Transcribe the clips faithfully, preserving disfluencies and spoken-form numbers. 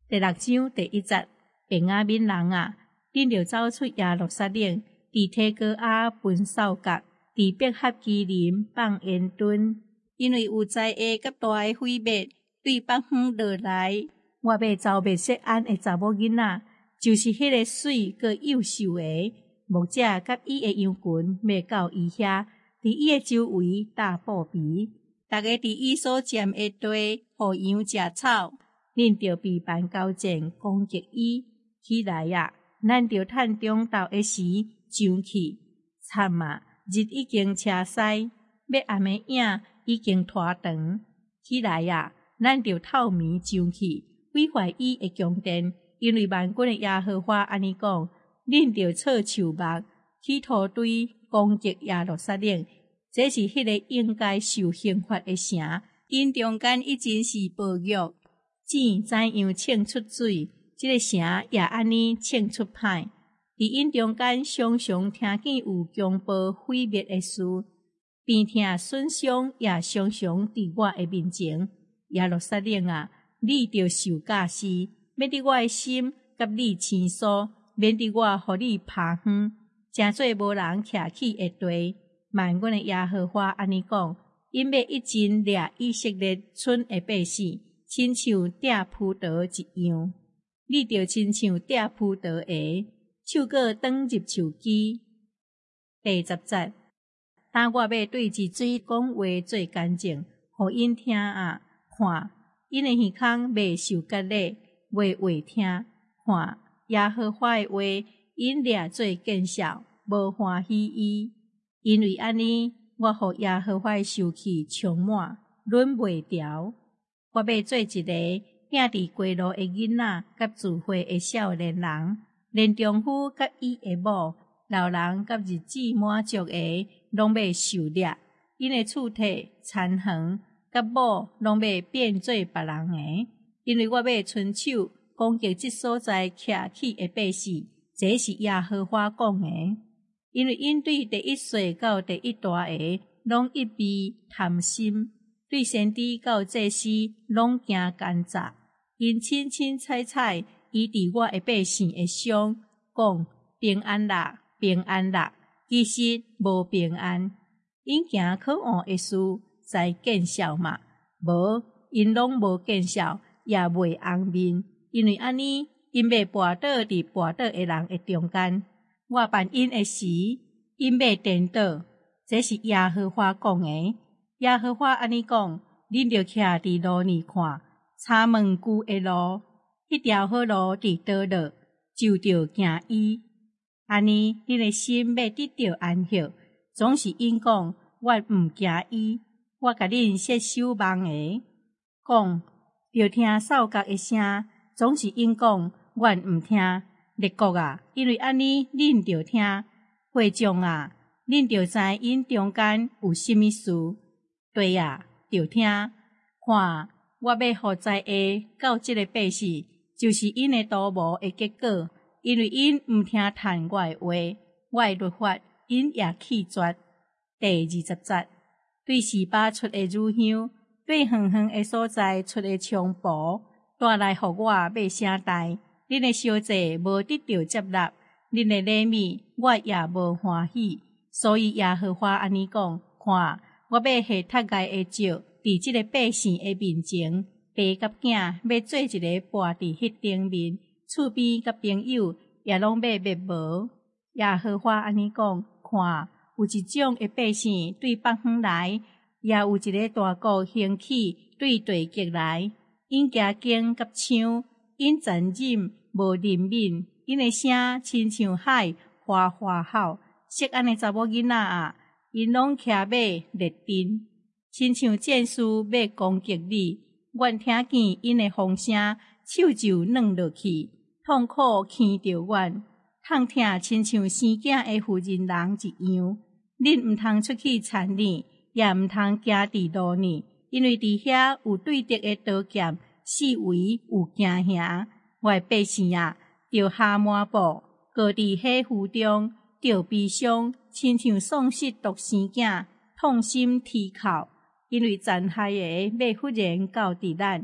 第六章第一节，便雅悯人啊，恁着走出耶路撒冷，伫提哥亞分扫角，伫伯哈基林放煙墩，因為有災厄甲大誒毀滅對北方落來。我要招滅錫安誒查某囡仔，就是迄個水閣幼秀誒牧者，甲伊誒羊群要到伊遐，佇伊誒周圍搭布皮，逐個佇伊所佔誒地，互羊食草。恁着備辦交戰攻擊伊起來啊！咱着趁中晝誒時上去，慘啊！日已經斜西，要暗誒影已經拖長起來啊！咱着透暝上去，毀壞伊誒宮殿，因為萬軍誒耶和華安尼講：恁着錯樹木，企圖對攻擊耶路撒冷，這是迄個應該受刑罰誒城，因中間已經是暴虐。井怎樣衝出水，這個城也安尼衝出歹。佇因中間常常聽見有強暴毀滅的事，邊聽損傷也常常佇我的面前。耶路撒冷啊，你着受教示，免佇我的心甲你青疏，免佇我互你拍遠，誠做無人徛起的地。萬軍的耶和華安尼講，因要一盡掠以色列村的百姓。親像摘葡萄一樣，你着親像摘葡萄下，手閣轉入樹枝。第十節，當我要對日水講話最乾淨，互因聽啊，看，因的耳孔未受割裂，話話聽，看，耶和華的話，因掠做見笑，無歡喜伊，因為安尼，我互耶和華的受氣充滿，忍袂牢。我要做一個行佇街路的囡仔，甲自會的少年人，連丈夫甲伊的某，老人甲日子滿足的，攏要受掠。因的厝體殘橫，甲某攏要變做別人的。因為我要伸手攻擊這所在徛起的百姓，這是耶和華講的。因為因對第一歲到第一大個，攏一味貪心。對先知到祭司攏驚奸詐，因凊凊彩彩伊佇我的百姓的上講平安啦，平安啦，其實無平安。因行可惡的事，才見笑嘛？無，因攏無見笑，也袂紅面，因為安尼，因要跋倒佇跋倒的人的中間。我辦因的時，因要顛倒，這是耶和華講的。耶和華安尼講，恁着徛佇路裏看，查問舊的路，迄條好路佇倒落，就着行伊。安尼，恁的心要得到安息，總是因講，我毋驚伊，我甲恁設守望的。講，着聽掃角的聲，總是因講，我毋聽。列國啊，因為安尼，恁着聽。會眾啊，恁着知因中間有甚物事。對啊，着聽，看，我要互災厄到這個百姓，就是因的道無的結果，因為因毋聽趁我的話，我的律法因也棄絕。第二十節，對示巴出的乳香，對遠遠的所在出的菖蒲，帶來互我買聲代，恁的燒祭無得到接納，恁的禮物我也無歡喜，所以耶和華安尼講，看。我要下踢蓋的石，佇即個百姓的面前，爸甲囝要做一個跋佇迄頂面，厝邊甲朋友也攏要滅無。耶和華安尼講，看，有一種的百姓對北方來，也有一個大國興起對地極來，因行徑甲槍，因殘忍無憐憫，因的聲親像海嘩嘩吼，錫安的查某囡仔啊！因攏騎馬列陣，親像戰士要攻擊你。阮聽見因的風聲，手就軟落去，痛苦牽着阮，痛疼親像生囝的婦人人一樣。恁毋通出去田裡，也毋通行佇路裡，因為佇遐有對敵的刀劍，四圍有驚嚇。我的百姓啊，着下滿布，擱佇火湖中，着悲傷。親像喪失獨生囝，痛心啼哭，因為殘害的要忽然到佇咱，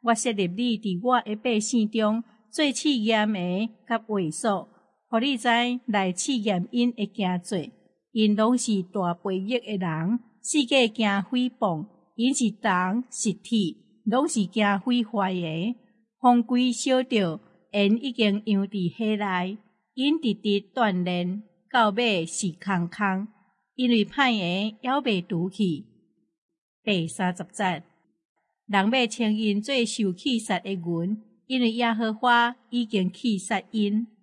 我设立你伫我的百姓中做试验的甲卫所，互你知来试验因会行做，因拢是大悖逆的人，世界惊诽谤，因是人实体，拢是惊毁坏的。风规小着，因已经养伫火内，因直直锻炼，到尾是空空，因为歹的还未除去。第三十节，人要称因做受气杀的云，因为耶和华已经气杀因。